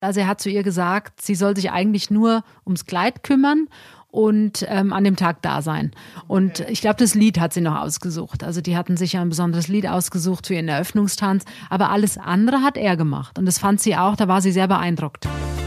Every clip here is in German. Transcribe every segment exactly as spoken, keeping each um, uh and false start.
Also er hat zu ihr gesagt, sie soll sich eigentlich nur ums Kleid kümmern und ähm, an dem Tag da sein. Und ich glaube, das Lied hat sie noch ausgesucht. Also die hatten sich ja ein besonderes Lied ausgesucht für ihren Eröffnungstanz. Aber alles andere hat er gemacht. Und das fand sie auch, da war sie sehr beeindruckt.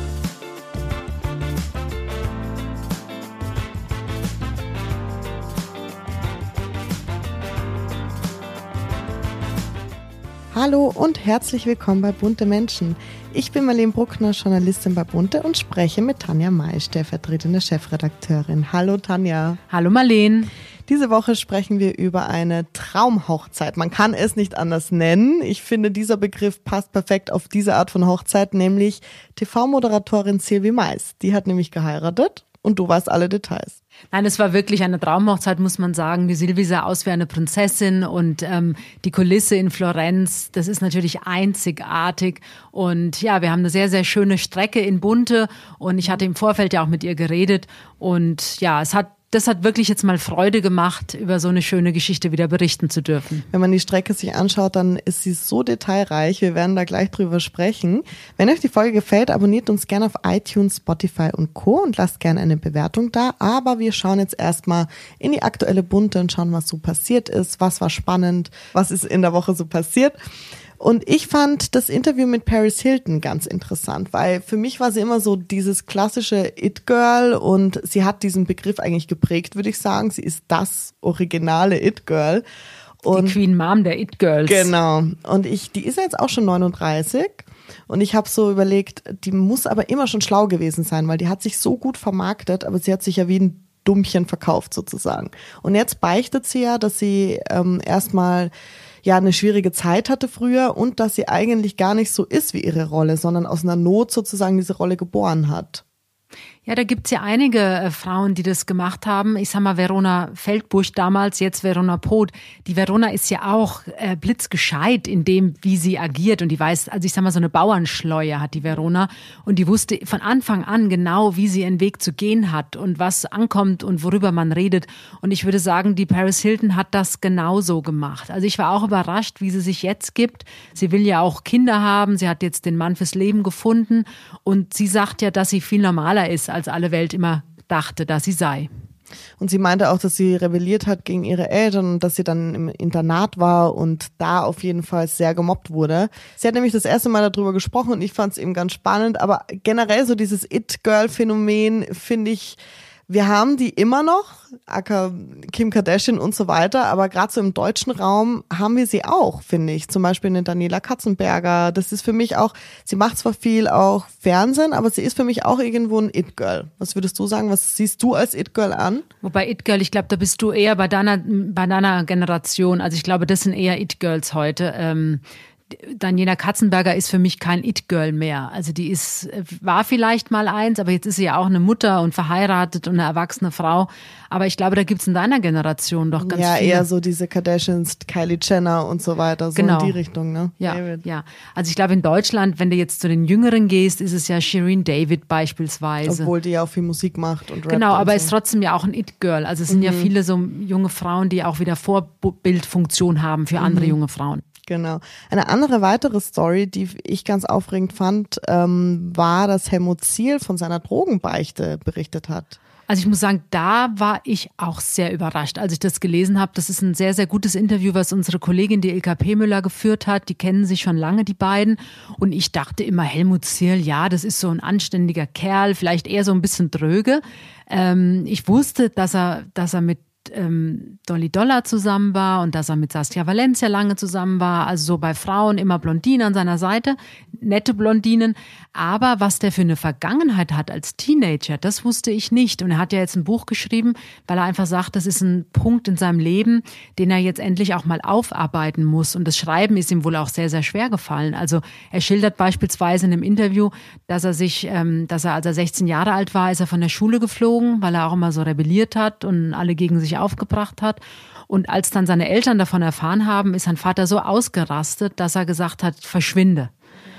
Hallo und herzlich willkommen bei Bunte Menschen. Ich bin Marlene Bruckner, Journalistin bei Bunte und spreche mit Tanja May, stellvertretende Chefredakteurin. Hallo Tanja. Hallo Marlene. Diese Woche sprechen wir über eine Traumhochzeit. Man kann es nicht anders nennen. Ich finde, dieser Begriff passt perfekt auf diese Art von Hochzeit, nämlich T V-Moderatorin Sylvie Mais. Die hat nämlich geheiratet und du weißt alle Details. Nein, es war wirklich eine Traumhochzeit, muss man sagen. Die Sylvie sah aus wie eine Prinzessin und ähm, die Kulisse in Florenz, das ist natürlich einzigartig. Und ja, wir haben eine sehr, sehr schöne Strecke in Bunte und ich hatte im Vorfeld ja auch mit ihr geredet. Und ja, es hat Das hat wirklich jetzt mal Freude gemacht, über so eine schöne Geschichte wieder berichten zu dürfen. Wenn man die Strecke sich anschaut, dann ist sie so detailreich. Wir werden da gleich drüber sprechen. Wenn euch die Folge gefällt, abonniert uns gerne auf iTunes, Spotify und Co. und lasst gerne eine Bewertung da. Aber wir schauen jetzt erstmal in die aktuelle Bunte und schauen, was so passiert ist, was war spannend, was ist in der Woche so passiert. Und ich fand das Interview mit Paris Hilton ganz interessant, weil für mich war sie immer so dieses klassische It-Girl und sie hat diesen Begriff eigentlich geprägt, würde ich sagen. Sie ist das originale It-Girl. Und die Queen Mom der It-Girls. Genau. Und ich, die ist jetzt auch schon neununddreißig und ich habe so überlegt, die muss aber immer schon schlau gewesen sein, weil die hat sich so gut vermarktet, aber sie hat sich ja wie ein Dummchen verkauft sozusagen. Und jetzt beichtet sie ja, dass sie ähm, erstmal ja eine schwierige Zeit hatte früher und dass sie eigentlich gar nicht so ist wie ihre Rolle, sondern aus einer Not sozusagen diese Rolle geboren hat. Ja, da gibt's ja einige äh, Frauen, die das gemacht haben. Ich sag mal, Verona Feldbusch damals, jetzt Verona Poth. Die Verona ist ja auch äh, blitzgescheit in dem, wie sie agiert. Und die weiß, also ich sag mal, so eine Bauernschleue hat die Verona. Und die wusste von Anfang an genau, wie sie ihren Weg zu gehen hat und was ankommt und worüber man redet. Und ich würde sagen, die Paris Hilton hat das genauso gemacht. Also ich war auch überrascht, wie sie sich jetzt gibt. Sie will ja auch Kinder haben. Sie hat jetzt den Mann fürs Leben gefunden. Und sie sagt ja, dass sie viel normaler ist, als alle Welt immer dachte, dass sie sei. Und sie meinte auch, dass sie rebelliert hat gegen ihre Eltern und dass sie dann im Internat war und da auf jeden Fall sehr gemobbt wurde. Sie hat nämlich das erste Mal darüber gesprochen und ich fand es eben ganz spannend, aber generell so dieses It-Girl-Phänomen finde ich, wir haben die immer noch, aka Kim Kardashian und so weiter, aber gerade so im deutschen Raum haben wir sie auch, finde ich. Zum Beispiel eine Daniela Katzenberger. Das ist für mich auch, sie macht zwar viel auch Fernsehen, aber sie ist für mich auch irgendwo ein It-Girl. Was würdest du sagen? Was siehst du als It-Girl an? Wobei It-Girl, ich glaube, da bist du eher bei deiner, bei deiner Generation. Also ich glaube, das sind eher It-Girls heute. Ähm Daniela Katzenberger ist für mich kein It-Girl mehr. Also die ist, war vielleicht mal eins, aber jetzt ist sie ja auch eine Mutter und verheiratet und eine erwachsene Frau. Aber ich glaube, da gibt's in deiner Generation doch ganz ja, viele. Ja, eher so diese Kardashians, Kylie Jenner und so weiter, so genau. in die Richtung, ne? Ja, David. ja. Also ich glaube, in Deutschland, wenn du jetzt zu den Jüngeren gehst, ist es ja Shireen David beispielsweise. Obwohl die ja auch viel Musik macht und rappt. Genau, aber so. ist trotzdem ja auch ein It-Girl. Also es sind mhm. ja viele so junge Frauen, die auch wieder Vorbildfunktion haben für andere mhm. junge Frauen. Genau. Eine andere weitere Story, die ich ganz aufregend fand, ähm, war, dass Helmut Zierl von seiner Drogenbeichte berichtet hat. Also ich muss sagen, da war ich auch sehr überrascht, als ich das gelesen habe. Das ist ein sehr, sehr gutes Interview, was unsere Kollegin, die Ilka Pemüller, geführt hat. Die kennen sich schon lange, die beiden. Und ich dachte immer, Helmut Zierl, ja, das ist so ein anständiger Kerl, vielleicht eher so ein bisschen dröge. Ähm, ich wusste, dass er, dass er mit ähm, Dolly Dollar zusammen war und dass er mit Saskia Valencia lange zusammen war, also so bei Frauen immer Blondinen an seiner Seite, nette Blondinen, aber was der für eine Vergangenheit hat als Teenager, das wusste ich nicht und er hat ja jetzt ein Buch geschrieben, weil er einfach sagt, das ist ein Punkt in seinem Leben, den er jetzt endlich auch mal aufarbeiten muss und das Schreiben ist ihm wohl auch sehr, sehr schwer gefallen, also er schildert beispielsweise in einem Interview, dass er sich, ähm, dass er als er sechzehn Jahre alt war, ist er von der Schule geflogen, weil er auch immer so rebelliert hat und alle gegen sich aufgebracht hat. Und als dann seine Eltern davon erfahren haben, ist sein Vater so ausgerastet, dass er gesagt hat, verschwinde.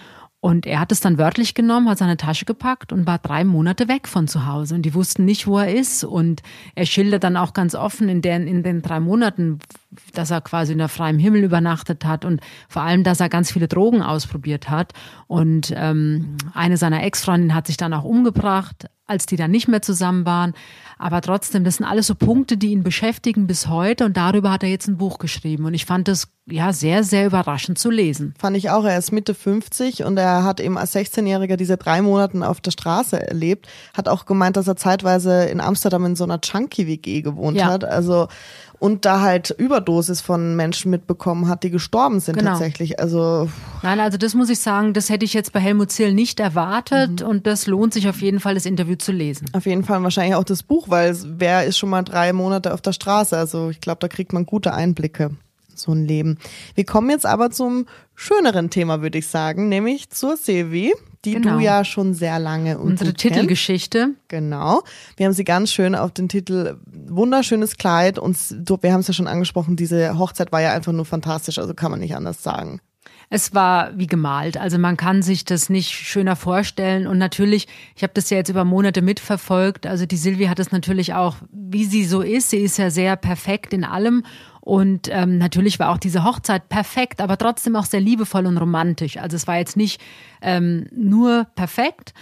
Und er hat es dann wörtlich genommen, hat seine Tasche gepackt und war drei Monate weg von zu Hause. Und die wussten nicht, wo er ist. Und er schildert dann auch ganz offen in den, in den drei Monaten, dass er quasi in der freien Himmel übernachtet hat und vor allem, dass er ganz viele Drogen ausprobiert hat. Und ähm, eine seiner Ex-Freundinnen hat sich dann auch umgebracht, als die dann nicht mehr zusammen waren. Aber trotzdem, das sind alles so Punkte, die ihn beschäftigen bis heute. Und darüber hat er jetzt ein Buch geschrieben. Und ich fand das ja sehr, sehr überraschend zu lesen. Fand ich auch. Er ist Mitte fünfzig und er hat eben als sechzehnjähriger diese drei Monate auf der Straße erlebt. Hat auch gemeint, dass er zeitweise in Amsterdam in so einer Junkie-W G gewohnt ja. hat. Also und da halt Überdosis von Menschen mitbekommen hat, die gestorben sind genau. tatsächlich. Also Nein, also das muss ich sagen, das hätte ich jetzt bei Helmut Zierl nicht erwartet mhm. und das lohnt sich auf jeden Fall, das Interview zu lesen. Auf jeden Fall wahrscheinlich auch das Buch, weil wer ist schon mal drei Monate auf der Straße? Also ich glaube, da kriegt man gute Einblicke. So ein Leben. Wir kommen jetzt aber zum schöneren Thema, würde ich sagen, nämlich zur Silvi, die genau. du ja schon sehr lange und unsere Titelgeschichte. Kennst. Genau. Wir haben sie ganz schön auf den Titel wunderschönes Kleid und wir haben es ja schon angesprochen, diese Hochzeit war ja einfach nur fantastisch, also kann man nicht anders sagen. Es war wie gemalt, also man kann sich das nicht schöner vorstellen und natürlich, ich habe das ja jetzt über Monate mitverfolgt, also die Silvi hat es natürlich auch, wie sie so ist, sie ist ja sehr perfekt in allem. Und ähm, natürlich war auch diese Hochzeit perfekt, aber trotzdem auch sehr liebevoll und romantisch. Also es war jetzt nicht ähm, nur perfekt.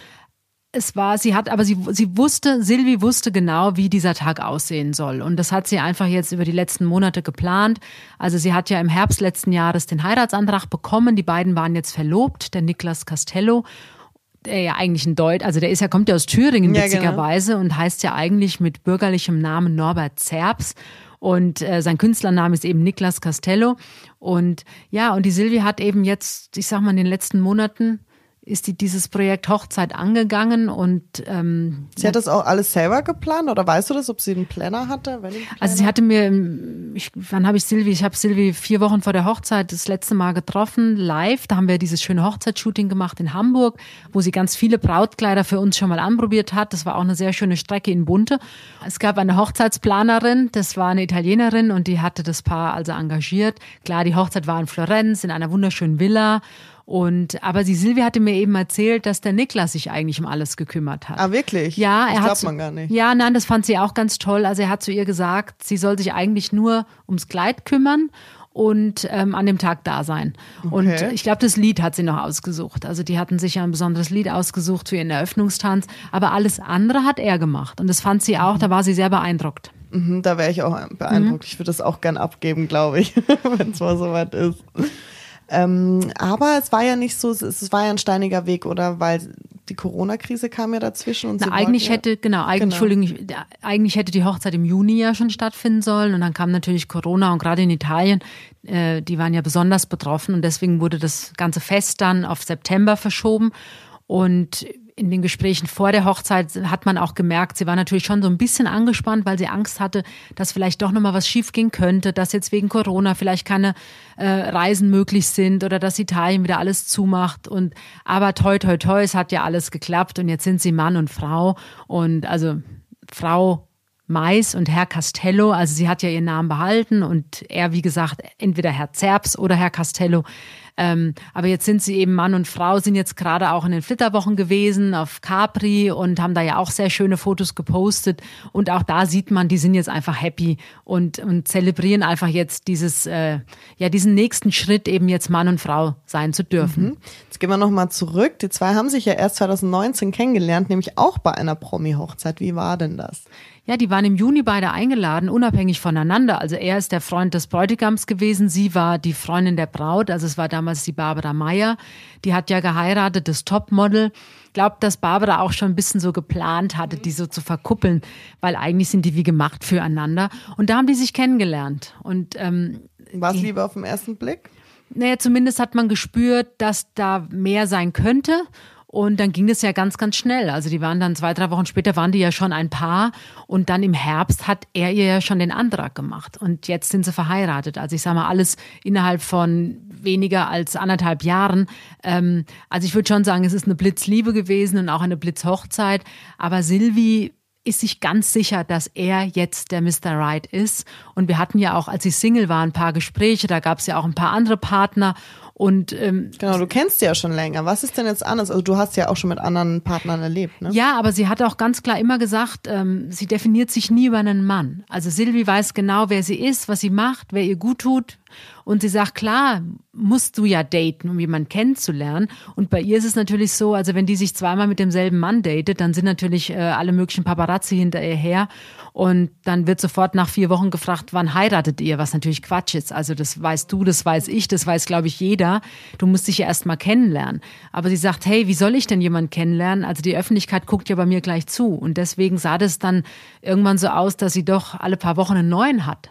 Es war, sie hat, aber sie, sie wusste, Silvi wusste genau, wie dieser Tag aussehen soll. Und das hat sie einfach jetzt über die letzten Monate geplant. Also sie hat ja im Herbst letzten Jahres den Heiratsantrag bekommen. Die beiden waren jetzt verlobt, der Niklas Castello. Der ja eigentlich ein Deut, also der ist ja, kommt ja aus Thüringen witzigerweise ja, genau. und heißt ja eigentlich mit bürgerlichem Namen Norbert Zerbs. Und äh, sein Künstlername ist eben Niklas Castello. Und ja, und die Silvi hat eben jetzt, ich sag mal, in den letzten Monaten ist die dieses Projekt Hochzeit angegangen und ähm, sie hat das auch alles selber geplant oder weißt du das, ob sie einen Planner hatte? Planner? Also sie hatte mir, ich, wann habe ich Silvi, ich habe Silvi vier Wochen vor der Hochzeit das letzte Mal getroffen, live, da haben wir dieses schöne Hochzeitsshooting gemacht in Hamburg, wo sie ganz viele Brautkleider für uns schon mal anprobiert hat, das war auch eine sehr schöne Strecke in Bunte. Es gab eine Hochzeitsplanerin, das war eine Italienerin und die hatte das Paar also engagiert. Klar, die Hochzeit war in Florenz, in einer wunderschönen Villa. Und, aber die Silvi hatte mir eben erzählt, dass der Niklas sich eigentlich um alles gekümmert hat. Ah, wirklich? Ja, er das hat. glaubt man gar nicht. Ja, nein, das fand sie auch ganz toll. Also er hat zu ihr gesagt, sie soll sich eigentlich nur ums Kleid kümmern und ähm, an dem Tag da sein. Okay. Und ich glaube, das Lied hat sie noch ausgesucht. Also die hatten sich ja ein besonderes Lied ausgesucht für ihren Eröffnungstanz. Aber alles andere hat er gemacht. Und das fand sie auch, da war sie sehr beeindruckt. Mhm, da wäre ich auch beeindruckt. Mhm. Ich würde das auch gern abgeben, glaube ich, wenn es mal soweit ist. Ähm, aber es war ja nicht so, es war ja ein steiniger Weg, oder? Weil die Corona-Krise kam ja dazwischen. Und Na, eigentlich ja, hätte, genau, eigentlich, genau. Entschuldigung, eigentlich hätte die Hochzeit im Juni ja schon stattfinden sollen und dann kam natürlich Corona und gerade in Italien, äh, die waren ja besonders betroffen und deswegen wurde das ganze Fest dann auf September verschoben und in den Gesprächen vor der Hochzeit hat man auch gemerkt, sie war natürlich schon so ein bisschen angespannt, weil sie Angst hatte, dass vielleicht doch nochmal was schief gehen könnte, dass jetzt wegen Corona vielleicht keine äh, Reisen möglich sind oder dass Italien wieder alles zumacht. Und aber toi, toi, toi, es hat ja alles geklappt und jetzt sind sie Mann und Frau und also Frau Mais und Herr Castello, also sie hat ja ihren Namen behalten und er, wie gesagt, entweder Herr Zerbs oder Herr Castello. Ähm, aber jetzt sind sie eben Mann und Frau, sind jetzt gerade auch in den Flitterwochen gewesen auf Capri und haben da ja auch sehr schöne Fotos gepostet und auch da sieht man, die sind jetzt einfach happy und, und zelebrieren einfach jetzt dieses, äh, ja, diesen nächsten Schritt eben jetzt Mann und Frau sein zu dürfen. Mhm. Jetzt gehen wir nochmal zurück. Die zwei haben sich ja erst zwanzig neunzehn kennengelernt, nämlich auch bei einer Promi-Hochzeit. Wie war denn das? Ja, die waren im Juni beide eingeladen, unabhängig voneinander. Also er ist der Freund des Bräutigams gewesen, sie war die Freundin der Braut, also es war damals die Barbara Meyer. Die hat ja geheiratet, das Topmodel. Ich glaube, dass Barbara auch schon ein bisschen so geplant hatte, die so zu verkuppeln, weil eigentlich sind die wie gemacht füreinander. Und da haben die sich kennengelernt. Und ähm, war es Liebe auf den ersten Blick? Naja, zumindest hat man gespürt, dass da mehr sein könnte. Und dann ging das ja ganz, ganz schnell. Also die waren dann zwei, drei Wochen später waren die ja schon ein Paar. Und dann im Herbst hat er ihr ja schon den Antrag gemacht. Und jetzt sind sie verheiratet. Also ich sage mal, alles innerhalb von weniger als anderthalb Jahren. Ähm, also ich würde schon sagen, es ist eine Blitzliebe gewesen und auch eine Blitzhochzeit. Aber Silvi ist sich ganz sicher, dass er jetzt der Mister Right ist. Und wir hatten ja auch, als sie Single waren, ein paar Gespräche. Da gab es ja auch ein paar andere Partner. Und ähm, genau, du kennst sie ja schon länger. Was ist denn jetzt anders? Also du hast ja auch schon mit anderen Partnern erlebt, ne? Ja, aber sie hat auch ganz klar immer gesagt, ähm, sie definiert sich nie über einen Mann. Also Silvi weiß genau, wer sie ist, was sie macht, wer ihr gut tut. Und sie sagt, klar, musst du ja daten, um jemanden kennenzulernen. Und bei ihr ist es natürlich so, also wenn die sich zweimal mit demselben Mann datet, dann sind natürlich äh, alle möglichen Paparazzi hinter ihr her. Und dann wird sofort nach vier Wochen gefragt, wann heiratet ihr? Was natürlich Quatsch ist. Also das weißt du, das weiß ich, das weiß, glaube ich, jeder. Du musst dich ja erst mal kennenlernen. Aber sie sagt, hey, wie soll ich denn jemanden kennenlernen? Also die Öffentlichkeit guckt ja bei mir gleich zu. Und deswegen sah das dann irgendwann so aus, dass sie doch alle paar Wochen einen neuen hat.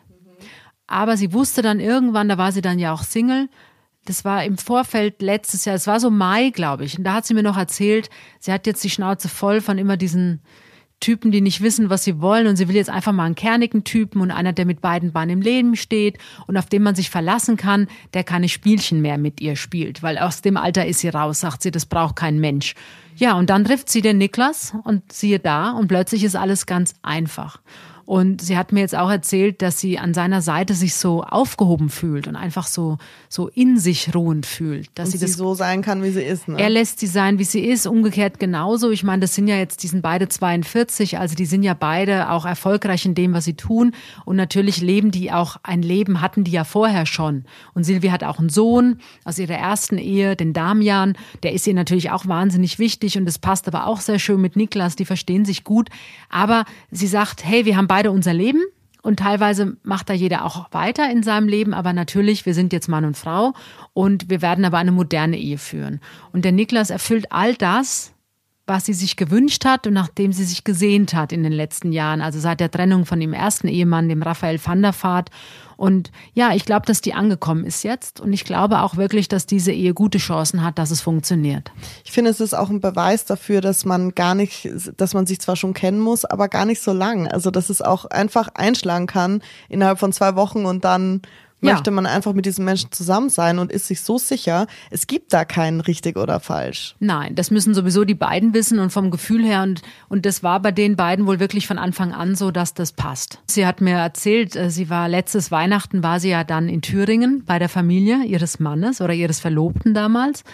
Aber sie wusste dann irgendwann, da war sie dann ja auch Single, das war im Vorfeld letztes Jahr, es war so Mai, glaube ich. Und da hat sie mir noch erzählt, sie hat jetzt die Schnauze voll von immer diesen Typen, die nicht wissen, was sie wollen. Und sie will jetzt einfach mal einen kernigen Typen und einer, der mit beiden Beinen im Leben steht und auf den man sich verlassen kann, der keine Spielchen mehr mit ihr spielt. Weil aus dem Alter ist sie raus, sagt sie, das braucht kein Mensch. Ja, und dann trifft sie den Niklas und siehe da, und plötzlich ist alles ganz einfach. Und sie hat mir jetzt auch erzählt, dass sie an seiner Seite sich so aufgehoben fühlt und einfach so, so in sich ruhend fühlt. Dass und sie, sie das, so sein kann, wie sie ist. Ne? Er lässt sie sein, wie sie ist, umgekehrt genauso. Ich meine, das sind ja jetzt, die sind beide zweiundvierzig, also die sind ja beide auch erfolgreich in dem, was sie tun. Und natürlich leben die auch ein Leben, hatten die ja vorher schon. Und Silvi hat auch einen Sohn aus ihrer ersten Ehe, den Damian. Der ist ihr natürlich auch wahnsinnig wichtig und das passt aber auch sehr schön mit Niklas, die verstehen sich gut. Aber sie sagt, hey, wir haben beide unser Leben und teilweise macht da jeder auch weiter in seinem Leben, aber natürlich, wir sind jetzt Mann und Frau und wir werden aber eine moderne Ehe führen. Und der Niklas erfüllt all das, was sie sich gewünscht hat und nachdem sie sich gesehnt hat in den letzten Jahren, also seit der Trennung von dem ersten Ehemann, dem Raphael van der Vaart. Und ja, ich glaube, dass die angekommen ist jetzt und ich glaube auch wirklich, dass diese Ehe gute Chancen hat, dass es funktioniert. Ich finde, es ist auch ein Beweis dafür, dass man gar nicht, dass man sich zwar schon kennen muss, aber gar nicht so lang. Also, dass es auch einfach einschlagen kann innerhalb von zwei Wochen und dann ja. möchte man einfach mit diesem Menschen zusammen sein und ist sich so sicher, es gibt da keinen richtig oder falsch. Nein, das müssen sowieso die beiden wissen und vom Gefühl her und, und das war bei den beiden wohl wirklich von Anfang an so, dass das passt. Sie hat mir erzählt, sie war letztes Weihnachten, war sie ja dann in Thüringen bei der Familie ihres Mannes oder ihres Verlobten damals.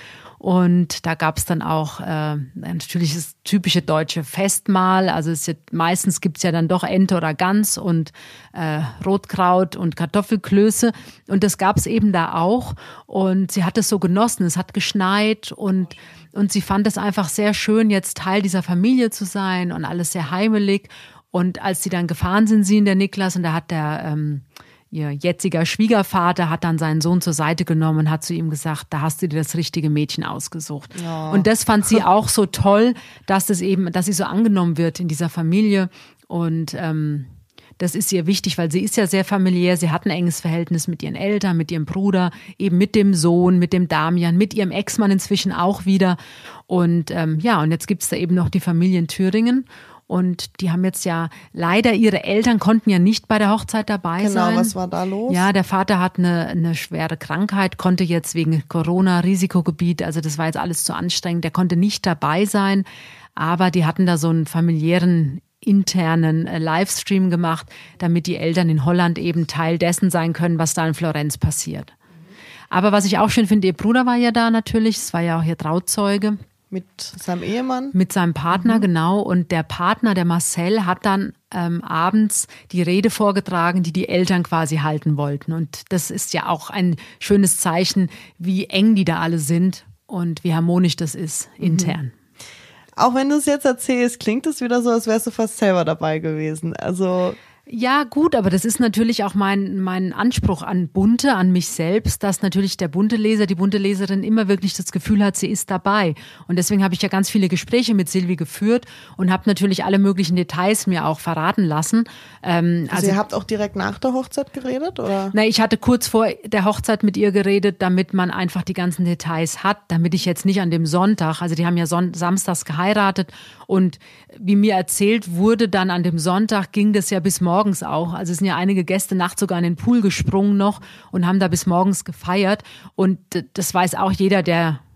Und da gab es dann auch äh, natürlich das typische deutsche Festmahl. Also es ist, meistens gibt's ja dann doch Ente oder Gans und äh, Rotkraut und Kartoffelklöße. Und das gab's eben da auch. Und sie hat es so genossen. Es hat geschneit und und sie fand es einfach sehr schön, jetzt Teil dieser Familie zu sein und alles sehr heimelig. Und als sie dann gefahren sind, sie und der Niklas, und da hat der ähm, ihr jetziger Schwiegervater hat dann seinen Sohn zur Seite genommen und hat zu ihm gesagt, da hast du dir das richtige Mädchen ausgesucht. Ja. Und das fand sie auch so toll, dass das eben, dass sie so angenommen wird in dieser Familie. Und ähm, das ist ihr wichtig, weil sie ist ja sehr familiär. Sie hat ein enges Verhältnis mit ihren Eltern, mit ihrem Bruder, eben mit dem Sohn, mit dem Damian, mit ihrem Ex-Mann inzwischen auch wieder. Und ähm, ja, und jetzt gibt's da eben noch die Familie in Thüringen. Und die haben jetzt ja, leider ihre Eltern konnten ja nicht bei der Hochzeit dabei genau, sein. Genau, was war da los? Ja, der Vater hat eine, eine schwere Krankheit, konnte jetzt wegen Corona, Risikogebiet, also das war jetzt alles zu anstrengend, der konnte nicht dabei sein. Aber die hatten da so einen familiären internen Livestream gemacht, damit die Eltern in Holland eben Teil dessen sein können, was da in Florenz passiert. Aber was ich auch schön finde, ihr Bruder war ja da natürlich, es war ja auch ihr Trauzeuge. Mit seinem Ehemann? Mit seinem Partner, mhm. genau. Und der Partner, der Marcel, hat dann ähm, abends die Rede vorgetragen, die die Eltern quasi halten wollten. Und das ist ja auch ein schönes Zeichen, wie eng die da alle sind und wie harmonisch das ist intern. Mhm. Auch wenn du es jetzt erzählst, klingt es wieder so, als wärst du fast selber dabei gewesen. Also ja, gut, aber das ist natürlich auch mein, mein Anspruch an Bunte, an mich selbst, dass natürlich der bunte Leser, die bunte Leserin immer wirklich das Gefühl hat, sie ist dabei. Und deswegen habe ich ja ganz viele Gespräche mit Silvi geführt und habe natürlich alle möglichen Details mir auch verraten lassen. Ähm, also, also ihr habt auch direkt nach der Hochzeit geredet, oder? Na, ich hatte kurz vor der Hochzeit mit ihr geredet, damit man einfach die ganzen Details hat, damit ich jetzt nicht an dem Sonntag, also die haben ja son- samstags geheiratet und wie mir erzählt wurde, dann an dem Sonntag ging das ja bis morgen. Morgens auch. Also es sind ja einige Gäste nachts sogar in den Pool gesprungen noch und haben da bis morgens gefeiert. Und das weiß auch jeder, der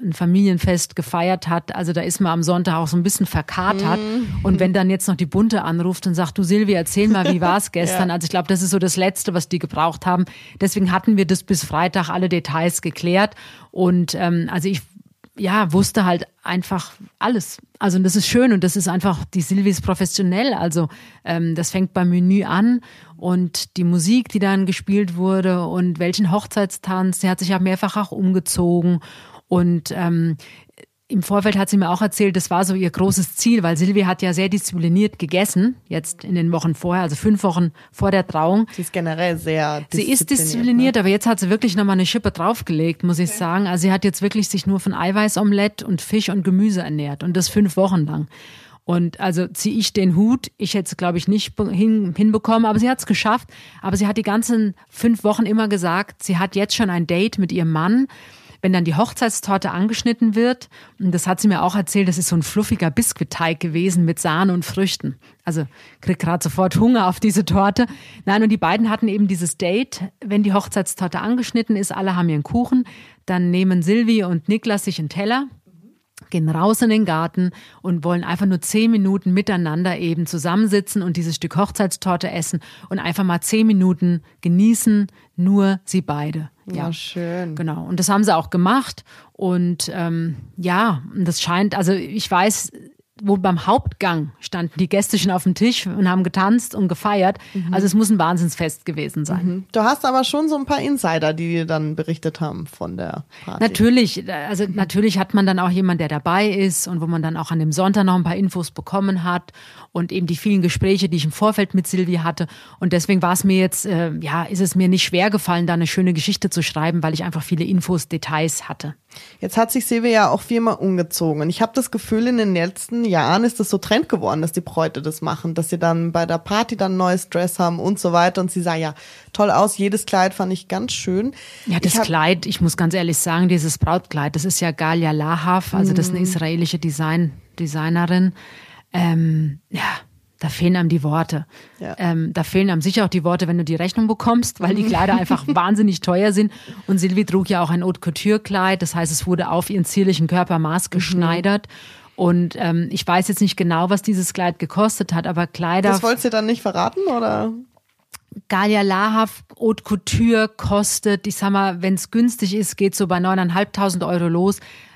ein Familienfest gefeiert hat. Also da ist man am Sonntag auch so ein bisschen verkatert. Mm. Und wenn dann jetzt noch die Bunte anruft und sagt, du Silvi, erzähl mal, wie war es gestern? Ja. Also ich glaube, das ist so das Letzte, was die gebraucht haben. Deswegen hatten wir das bis Freitag alle Details geklärt. Und ähm, also ich ja, wusste halt einfach alles. Also das ist schön und das ist einfach, die Silvi ist professionell. Also ähm, das fängt beim Menü an und die Musik, die dann gespielt wurde und welchen Hochzeitstanz, sie hat sich ja mehrfach auch umgezogen und ähm, im Vorfeld hat sie mir auch erzählt, das war so ihr großes Ziel, weil Silvi hat ja sehr diszipliniert gegessen, jetzt in den Wochen vorher, also fünf Wochen vor der Trauung. Sie ist generell sehr diszipliniert. Sie ist diszipliniert, ne? Aber jetzt hat sie wirklich nochmal eine Schippe draufgelegt, muss ich okay. sagen. Also sie hat jetzt wirklich sich nur von Eiweißomelett und Fisch und Gemüse ernährt und das fünf Wochen lang. Und also ziehe ich den Hut, ich hätte es glaube ich nicht hin, hinbekommen, aber sie hat es geschafft. Aber sie hat die ganzen fünf Wochen immer gesagt, sie hat jetzt schon ein Date mit ihrem Mann. Wenn dann die Hochzeitstorte angeschnitten wird, und das hat sie mir auch erzählt, das ist so ein fluffiger Biskuitteig gewesen mit Sahne und Früchten. Also krieg gerade sofort Hunger auf diese Torte. Nein, und die beiden hatten eben dieses Date, wenn die Hochzeitstorte angeschnitten ist, alle haben ihren Kuchen, dann nehmen Silvi und Niklas sich einen Teller, gehen raus in den Garten und wollen einfach nur zehn Minuten miteinander eben zusammensitzen und dieses Stück Hochzeitstorte essen und einfach mal zehn Minuten genießen, nur sie beide. Ja, ja, schön. Genau. Und das haben sie auch gemacht. Und ähm, ja, das scheint, also ich weiß, wo beim Hauptgang standen die Gäste schon auf dem Tisch und haben getanzt und gefeiert. Mhm. Also es muss ein Wahnsinnsfest gewesen sein. Mhm. Du hast aber schon so ein paar Insider, die dir dann berichtet haben von der Party. Natürlich, also mhm. natürlich hat man dann auch jemanden, der dabei ist und wo man dann auch an dem Sonntag noch ein paar Infos bekommen hat und eben die vielen Gespräche, die ich im Vorfeld mit Silvi hatte. Und deswegen war es mir jetzt, äh, ja, ist es mir nicht schwer gefallen, da eine schöne Geschichte zu schreiben, weil ich einfach viele Infos, Details hatte. Jetzt hat sich Silvi ja auch viermal umgezogen und ich habe das Gefühl, in den letzten Jahren ist das so Trend geworden, dass die Bräute das machen, dass sie dann bei der Party dann ein neues Dress haben und so weiter und sie sah ja toll aus, jedes Kleid fand ich ganz schön. Ja, das ich hab, Kleid, ich muss ganz ehrlich sagen, dieses Brautkleid, das ist ja Galia Lahav, also das ist eine israelische Design, Designerin, ähm, ja, da fehlen einem die Worte. Ja. Ähm, da fehlen einem sicher auch die Worte, wenn du die Rechnung bekommst, weil die Kleider einfach wahnsinnig teuer sind. Und Silvi trug ja auch ein Haute-Couture-Kleid, das heißt, es wurde auf ihren zierlichen Körpermaß geschneidert. Mhm. Und ähm, ich weiß jetzt nicht genau, was dieses Kleid gekostet hat, aber Kleider... Das wolltest du dann nicht verraten, oder...? Galia Lahav Haute Couture kostet, ich sag mal, wenn es günstig ist, geht so bei neuntausendfünfhundert Euro los,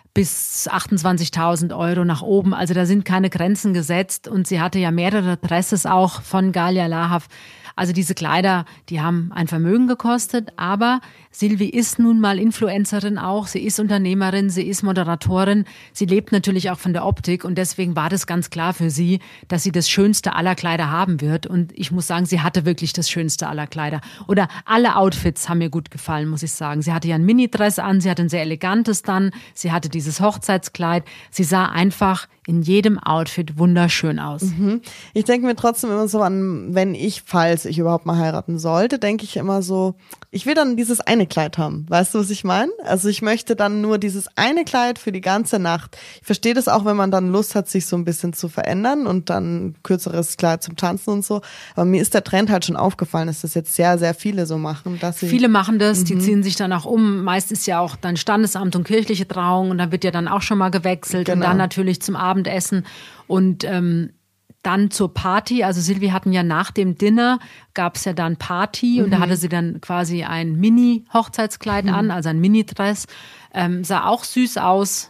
bis achtundzwanzigtausend Euro nach oben. Also da sind keine Grenzen gesetzt. Und sie hatte ja mehrere Dresses auch von Galia Lahav. Also diese Kleider, die haben ein Vermögen gekostet. Aber Silvi ist nun mal Influencerin auch. Sie ist Unternehmerin, sie ist Moderatorin. Sie lebt natürlich auch von der Optik. Und deswegen war das ganz klar für sie, dass sie das schönste aller Kleider haben wird. Und ich muss sagen, sie hatte wirklich das schönste aller Kleider. Oder alle Outfits haben mir gut gefallen, muss ich sagen. Sie hatte ja ein Minidress an, sie hatte ein sehr elegantes dann. Sie hatte dieses Hochzeitskleid. Sie sah einfach in jedem Outfit wunderschön aus. Mhm. Ich denke mir trotzdem immer so an, wenn ich, falls ich überhaupt mal heiraten sollte, denke ich immer so, ich will dann dieses eine Kleid haben. Weißt du, was ich meine? Also ich möchte dann nur dieses eine Kleid für die ganze Nacht. Ich verstehe das auch, wenn man dann Lust hat, sich so ein bisschen zu verändern und dann ein kürzeres Kleid zum Tanzen und so. Aber mir ist der Trend halt schon aufgefallen, dass das jetzt sehr, sehr viele so machen. Dass sie viele machen das, mhm. die ziehen sich dann auch um. Meist ist ja auch dann Standesamt und kirchliche Trauung und dann wird ja dann auch schon mal gewechselt. Genau. Und dann natürlich zum Abendessen und ähm, dann zur Party. Also Silvi hatten ja nach dem Dinner, gab es ja dann Party mhm. und da hatte sie dann quasi ein Mini-Hochzeitskleid mhm. an, also ein Mini-Dress. Ähm, sah auch süß aus.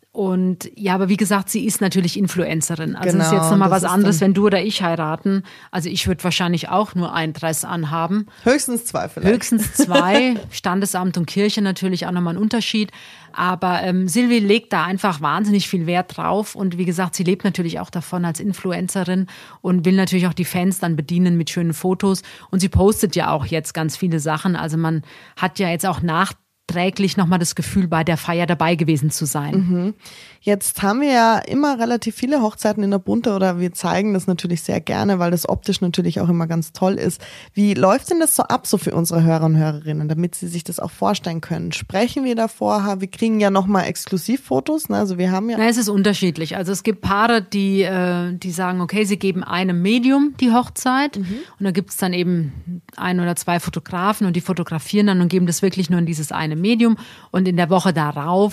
Und ja, aber wie gesagt, sie ist natürlich Influencerin. Also genau, ist jetzt nochmal was anderes, wenn du oder ich heiraten. Also ich würde wahrscheinlich auch nur ein Dress anhaben. Höchstens zwei vielleicht. Höchstens zwei. Standesamt und Kirche natürlich auch nochmal ein Unterschied. Aber ähm, Silvi legt da einfach wahnsinnig viel Wert drauf. Und wie gesagt, sie lebt natürlich auch davon als Influencerin und will natürlich auch die Fans dann bedienen mit schönen Fotos. Und sie postet ja auch jetzt ganz viele Sachen. Also man hat ja jetzt auch nach träglich nochmal das Gefühl, bei der Feier dabei gewesen zu sein. Mhm. Jetzt haben wir ja immer relativ viele Hochzeiten in der Bunte oder wir zeigen das natürlich sehr gerne, weil das optisch natürlich auch immer ganz toll ist. Wie läuft denn das so ab, so für unsere Hörer und Hörerinnen, damit sie sich das auch vorstellen können? Sprechen wir da vorher? Wir kriegen ja nochmal Exklusivfotos, ne? Also wir haben ja... Na, es ist unterschiedlich. Also es gibt Paare, die, äh, die sagen, okay, sie geben einem Medium die Hochzeit mhm. und da gibt es dann eben ein oder zwei Fotografen und die fotografieren dann und geben das wirklich nur in dieses eine Medium und in der Woche darauf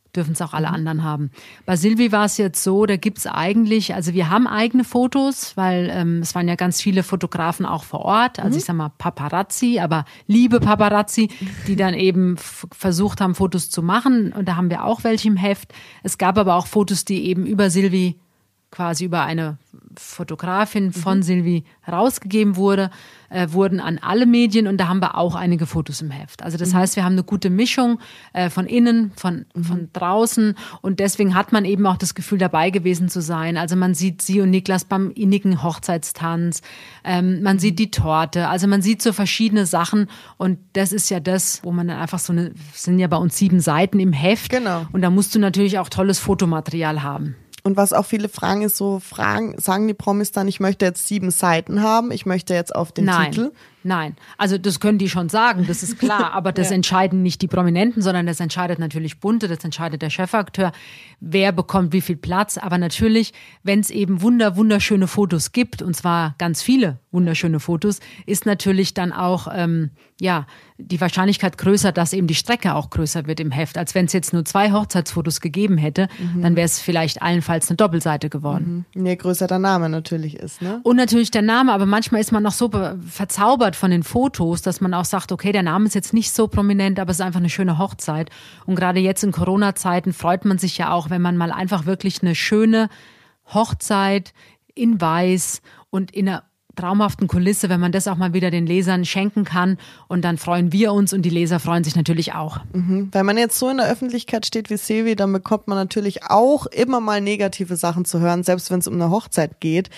dürfen es auch alle mhm. anderen haben. Bei Silvi war es jetzt so, da gibt's eigentlich, also wir haben eigene Fotos, weil ähm, es waren ja ganz viele Fotografen auch vor Ort, also mhm. ich sag mal Paparazzi, aber liebe Paparazzi, die dann eben f- versucht haben, Fotos zu machen, und da haben wir auch welche im Heft. Es gab aber auch Fotos, die eben über Silvi, quasi über eine Fotografin von mhm. Silvi rausgegeben wurde, äh, wurden an alle Medien, und da haben wir auch einige Fotos im Heft. Also das mhm. heißt, wir haben eine gute Mischung äh, von innen, von, mhm. von draußen, und deswegen hat man eben auch das Gefühl, dabei gewesen zu sein. Also man sieht sie und Niklas beim innigen Hochzeitstanz, ähm, man sieht die Torte, also man sieht so verschiedene Sachen, und das ist ja das, wo man dann einfach so eine, sind ja bei uns sieben Seiten im Heft, genau. Und da musst du natürlich auch tolles Fotomaterial haben. Und was auch viele fragen, ist so, fragen, sagen die Promis dann, ich möchte jetzt sieben Seiten haben, ich möchte jetzt auf den Nein. Titel. Nein, also das können die schon sagen, das ist klar, aber das ja. entscheiden nicht die Prominenten, sondern das entscheidet natürlich Bunte, das entscheidet der Chefakteur, wer bekommt wie viel Platz. Aber natürlich, wenn es eben wunder, wunderschöne Fotos gibt, und zwar ganz viele wunderschöne Fotos, ist natürlich dann auch ähm, ja die Wahrscheinlichkeit größer, dass eben die Strecke auch größer wird im Heft, als wenn es jetzt nur zwei Hochzeitsfotos gegeben hätte, mhm. dann wäre es vielleicht allenfalls eine Doppelseite geworden. Mhm. Je größer der Name natürlich ist, ne? Und natürlich der Name, aber manchmal ist man noch so be- verzaubert von den Fotos, dass man auch sagt, okay, der Name ist jetzt nicht so prominent, aber es ist einfach eine schöne Hochzeit. Und gerade jetzt in Corona-Zeiten freut man sich ja auch, wenn man mal einfach wirklich eine schöne Hochzeit in Weiß und in einer traumhaften Kulisse, wenn man das auch mal wieder den Lesern schenken kann, und dann freuen wir uns und die Leser freuen sich natürlich auch. Mhm. Wenn man jetzt so in der Öffentlichkeit steht wie Silvi, dann bekommt man natürlich auch immer mal negative Sachen zu hören, selbst wenn es um eine Hochzeit geht.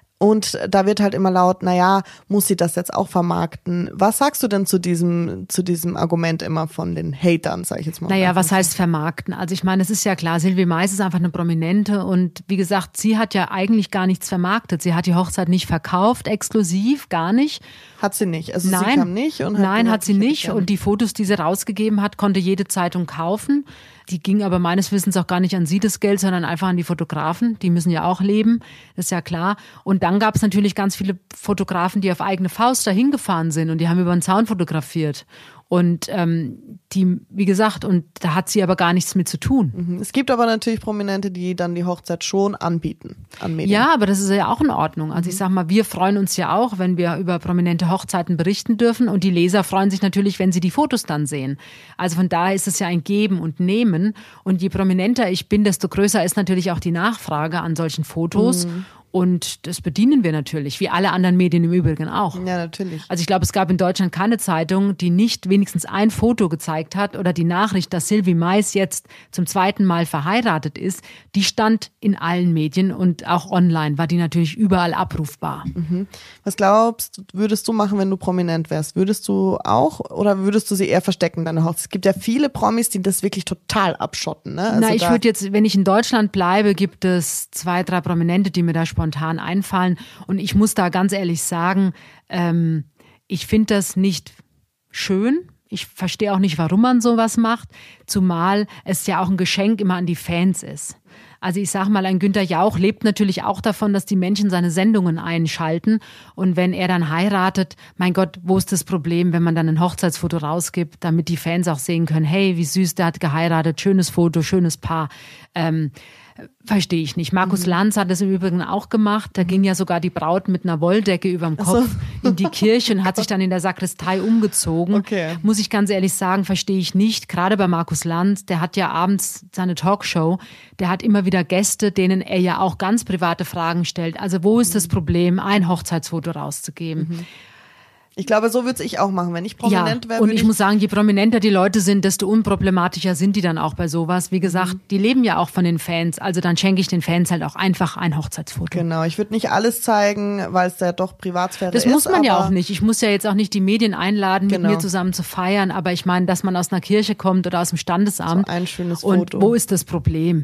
Und da wird halt immer laut, naja, muss sie das jetzt auch vermarkten? Was sagst du denn zu diesem, zu diesem Argument immer von den Hatern, sag ich jetzt mal? Naja, was heißt vermarkten? Also ich meine, es ist ja klar, Silvi Mais ist einfach eine Prominente, und wie gesagt, sie hat ja eigentlich gar nichts vermarktet. Sie hat die Hochzeit nicht verkauft, exklusiv, gar nicht. Hat sie nicht? Also nein, sie kam nicht? Und hat nein, gesagt, hat sie nicht. Und die Fotos, die sie rausgegeben hat, konnte jede Zeitung kaufen. Die ging aber meines Wissens auch gar nicht an sie das Geld, sondern einfach an die Fotografen. Die müssen ja auch leben, das ist ja klar. Und dann gab es natürlich ganz viele Fotografen, die auf eigene Faust dahin gefahren sind, und die haben über den Zaun fotografiert. Und ähm, die, wie gesagt, und da hat sie aber gar nichts mit zu tun. Es gibt aber natürlich Prominente, die dann die Hochzeit schon anbieten an Medien. Ja, aber das ist ja auch in Ordnung. Also ich sag mal, wir freuen uns ja auch, wenn wir über prominente Hochzeiten berichten dürfen, und die Leser freuen sich natürlich, wenn sie die Fotos dann sehen. Also von daher ist es ja ein Geben und Nehmen, und je prominenter ich bin, desto größer ist natürlich auch die Nachfrage an solchen Fotos. Mhm. Und das bedienen wir natürlich, wie alle anderen Medien im Übrigen auch. Ja, natürlich. Also ich glaube, es gab in Deutschland keine Zeitung, die nicht wenigstens ein Foto gezeigt hat, oder die Nachricht, dass Silvi Mais jetzt zum zweiten Mal verheiratet ist, die stand in allen Medien, und auch online war die natürlich überall abrufbar. Mhm. Was glaubst du, würdest du machen, wenn du prominent wärst? Würdest du auch, oder würdest du sie eher verstecken, deine Hochzeit? Es gibt ja viele Promis, die das wirklich total abschotten. Ne? Also Na, ich würde jetzt, wenn ich in Deutschland bleibe, gibt es zwei, drei Prominente, die mir da spontan einfallen. Und ich muss da ganz ehrlich sagen, ähm, ich finde das nicht schön. Ich verstehe auch nicht, warum man sowas macht, zumal es ja auch ein Geschenk immer an die Fans ist. Also ich sag mal, ein Günther Jauch lebt natürlich auch davon, dass die Menschen seine Sendungen einschalten. Und wenn er dann heiratet, mein Gott, wo ist das Problem, wenn man dann ein Hochzeitsfoto rausgibt, damit die Fans auch sehen können, hey, wie süß, der hat geheiratet, schönes Foto, schönes Paar. Ähm, Verstehe ich nicht. Markus mhm. Lanz hat das im Übrigen auch gemacht. Da ging ja sogar die Braut mit einer Wolldecke überm Kopf so. in die Kirche und hat sich dann in der Sakristei umgezogen. Okay. Muss ich ganz ehrlich sagen, verstehe ich nicht. Gerade bei Markus Lanz, der hat ja abends seine Talkshow. Der hat immer wieder Gäste, denen er ja auch ganz private Fragen stellt. Also wo ist mhm. das Problem, ein Hochzeitsfoto rauszugeben? Mhm. Ich glaube, so würde ich auch machen, wenn ich prominent ja, wäre. Und ich, ich muss sagen, je prominenter die Leute sind, desto unproblematischer sind die dann auch bei sowas. Wie gesagt, mhm. die leben ja auch von den Fans. Also dann schenke ich den Fans halt auch einfach ein Hochzeitsfoto. Genau, ich würde nicht alles zeigen, weil es ja doch Privatsphäre das ist. Das muss man ja auch nicht. Ich muss ja jetzt auch nicht die Medien einladen, genau. mit mir zusammen zu feiern. Aber ich meine, dass man aus einer Kirche kommt oder aus dem Standesamt. So ein schönes und Foto. Wo ist das Problem?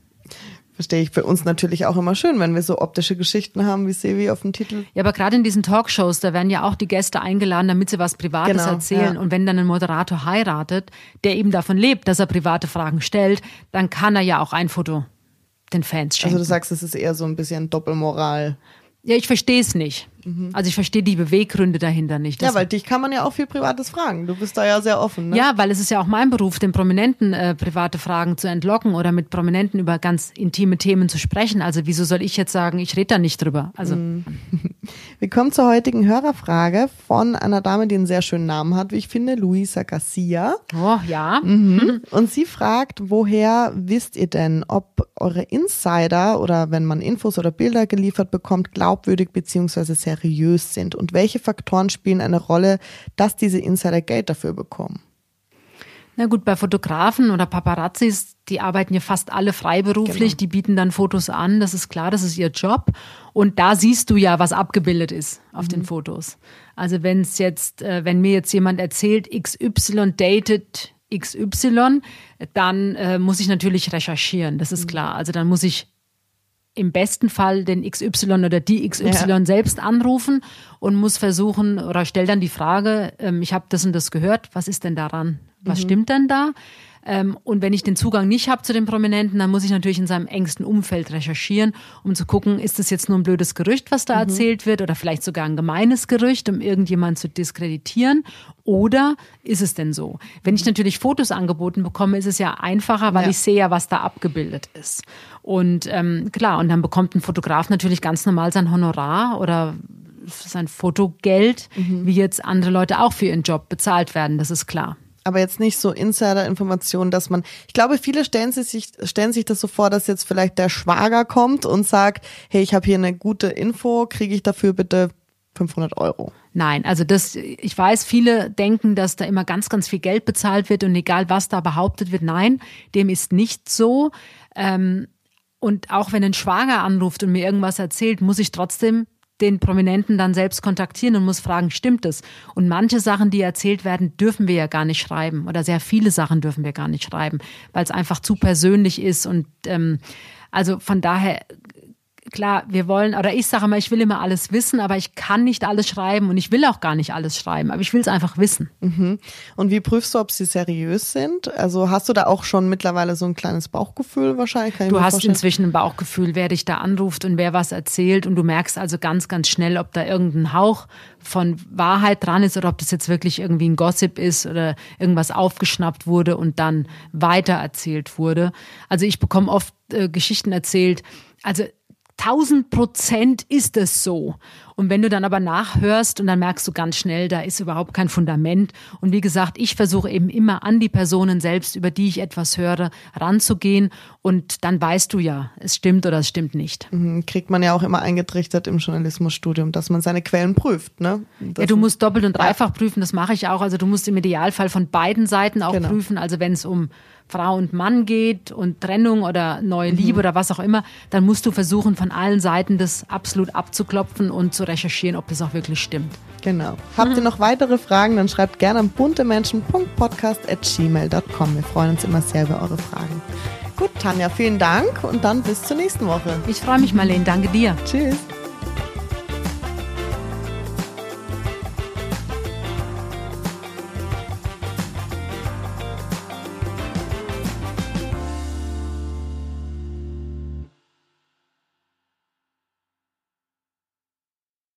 Verstehe ich für uns natürlich auch immer schön, wenn wir so optische Geschichten haben wie Silvi auf dem Titel. Ja, aber gerade in diesen Talkshows, da werden ja auch die Gäste eingeladen, damit sie was Privates genau, erzählen. Ja. Und wenn dann ein Moderator heiratet, der eben davon lebt, dass er private Fragen stellt, dann kann er ja auch ein Foto den Fans schenken. Also du sagst, es ist eher so ein bisschen Doppelmoral. Ja, ich verstehe es nicht. Mhm. Also ich verstehe die Beweggründe dahinter nicht. Ja, weil dich kann man ja auch viel Privates fragen. Du bist da ja sehr offen. Ne? Ja, weil es ist ja auch mein Beruf, den Prominenten äh, private Fragen zu entlocken oder mit Prominenten über ganz intime Themen zu sprechen. Also wieso soll ich jetzt sagen, ich rede da nicht drüber? Also mhm. Wir kommen zur heutigen Hörerfrage von einer Dame, die einen sehr schönen Namen hat, wie ich finde, Luisa Garcia. Oh, ja. Mhm. Und sie fragt, woher wisst ihr denn, ob eure Insider oder wenn man Infos oder Bilder geliefert bekommt, glaubwürdig bzw. seriös sind? Und welche Faktoren spielen eine Rolle, dass diese Insider Geld dafür bekommen? Na gut, bei Fotografen oder Paparazzis, die arbeiten ja fast alle freiberuflich, genau. Die bieten dann Fotos an, das ist klar, das ist ihr Job. Und da siehst du ja, was abgebildet ist auf mhm. den Fotos. Also wenn es jetzt, äh, wenn mir jetzt jemand erzählt, X Y datet X Y, dann äh, muss ich natürlich recherchieren, das ist mhm. klar. Also dann muss ich im besten Fall den X Y oder die X Y ja. selbst anrufen und muss versuchen oder stell dann die Frage, ähm, ich habe das und das gehört, was ist denn daran? Was mhm. stimmt denn da? Ähm, und wenn ich den Zugang nicht habe zu den Prominenten, dann muss ich natürlich in seinem engsten Umfeld recherchieren, um zu gucken, ist das jetzt nur ein blödes Gerücht, was da mhm. erzählt wird oder vielleicht sogar ein gemeines Gerücht, um irgendjemanden zu diskreditieren oder ist es denn so? Wenn ich natürlich Fotos angeboten bekomme, ist es ja einfacher, weil ja. ich sehe ja, was da abgebildet ist. Und ähm, klar, und dann bekommt ein Fotograf natürlich ganz normal sein Honorar oder sein Fotogeld, mhm. wie jetzt andere Leute auch für ihren Job bezahlt werden, das ist klar. Aber jetzt nicht so Insider-Informationen, dass man, ich glaube, viele stellen sich, stellen sich das so vor, dass jetzt vielleicht der Schwager kommt und sagt, hey, ich habe hier eine gute Info, kriege ich dafür bitte fünfhundert Euro. Nein, also das, ich weiß, viele denken, dass da immer ganz, ganz viel Geld bezahlt wird und egal was da behauptet wird, nein, dem ist nicht so. Ähm, und auch wenn ein Schwager anruft und mir irgendwas erzählt, muss ich trotzdem den Prominenten dann selbst kontaktieren und muss fragen, stimmt es? Und manche Sachen, die erzählt werden, dürfen wir ja gar nicht schreiben oder sehr viele Sachen dürfen wir gar nicht schreiben, weil es einfach zu persönlich ist und ähm, also von daher klar, wir wollen, oder ich sage immer, ich will immer alles wissen, aber ich kann nicht alles schreiben und ich will auch gar nicht alles schreiben, aber ich will es einfach wissen. Mhm. Und wie prüfst du, ob sie seriös sind? Also hast du da auch schon mittlerweile so ein kleines Bauchgefühl wahrscheinlich? Kann ich du hast vorstellen? Inzwischen ein Bauchgefühl, wer dich da anruft und wer was erzählt und du merkst also ganz, ganz schnell, ob da irgendein Hauch von Wahrheit dran ist oder ob das jetzt wirklich irgendwie ein Gossip ist oder irgendwas aufgeschnappt wurde und dann weitererzählt wurde. Also ich bekomme oft äh, Geschichten erzählt, also tausend Prozent ist es so. Und wenn du dann aber nachhörst und dann merkst du ganz schnell, da ist überhaupt kein Fundament. Und wie gesagt, ich versuche eben immer an die Personen selbst, über die ich etwas höre, ranzugehen. Und dann weißt du ja, es stimmt oder es stimmt nicht. Mhm, kriegt man ja auch immer eingetrichtert im Journalismusstudium, dass man seine Quellen prüft, ne? Ja, du musst doppelt und dreifach ja. prüfen, das mache ich auch. Also du musst im Idealfall von beiden Seiten auch genau. prüfen. Also wenn es um Frau und Mann geht und Trennung oder neue Liebe mhm. oder was auch immer, dann musst du versuchen, von allen Seiten das absolut abzuklopfen und zu recherchieren, ob das auch wirklich stimmt. Genau. Habt ihr noch weitere Fragen, dann schreibt gerne an buntemenschen punkt podcast at gmail punkt com. Wir freuen uns immer sehr über eure Fragen. Gut, Tanja, vielen Dank und dann bis zur nächsten Woche. Ich freue mich, Marlene. Danke dir. Tschüss.